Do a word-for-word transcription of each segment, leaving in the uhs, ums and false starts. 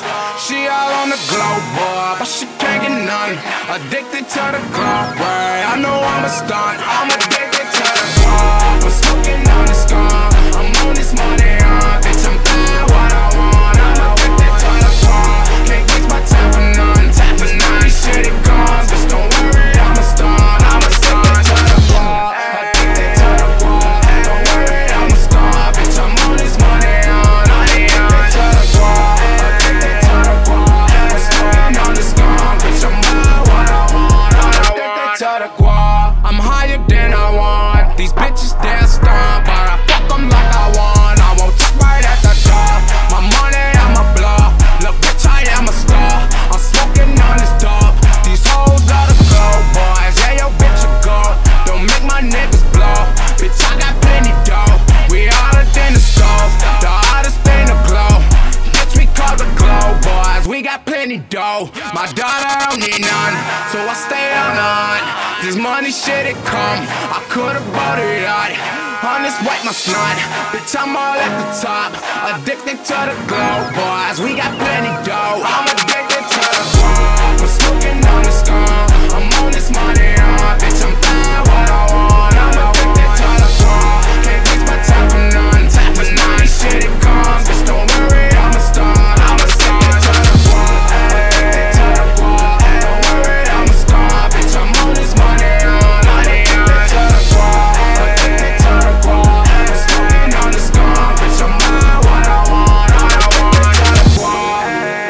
She all on the globe, boy, but she can't get none. Addicted to the globe, right? I know I'm a stunt. I'm addicted to the globe. I'm smoking on the skunk. I'm on this money, uh, bitch. I'm buying what I want. I'm addicted to the globe. Can't waste my time for none. Time for none. This shit it comes, bitch. Don't worry, I'm a stunt. I'm a stunt to the globe. Addicted to the globe. Don't worry, I'm a stunt, bitch. I'm on this money, uh, money, uh, to the globe. Addicted to the globe. I'm smoking on the skunk, bitch. I'm buying what I want. I'm addicted to the globe. I'm higher than I want. These bitches they're stunned, but I fuck them like I want. I won't talk right at the door. My money, I'm a blow. Look, bitch, I am a star. I'm smoking on this dope. These hoes are the glow boys. Yeah, yo, bitch, a go. Don't make my niggas blow. Bitch, I got plenty dough. We hotter than the stove. The hottest thing to glow. Bitch, we call the glow boys. We got plenty dough. My daughter don't need none, so I stay on the hunt. This money shit, it come. I could've bought it out. On this wipe my snot. Bitch, I'm all at the top. Addicted to the glow boys. We got plenty dough. I'm addicted to the glow. I'm smoking on the skunk. I'm on this money, uh, bitch. I'm buying what I want. I'm addicted to the glow. Can't waste my time for none. Time for none. This shit, it comes. Bitch, don't worry, I'm a star. I'm a star to the glow. Addicted to the glow. Don't worry, I'm a star. Bitch, I'm on this money, uh, money, uh, to the glow. Addicted to the glow. I'm smoking on the skunk. Bitch, I'm buying what I want. All I want to the glow.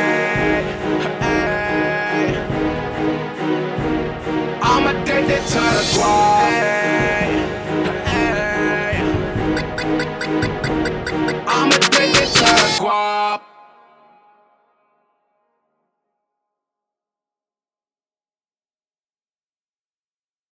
I'm addicted to the glow. I'm addicted to the glow.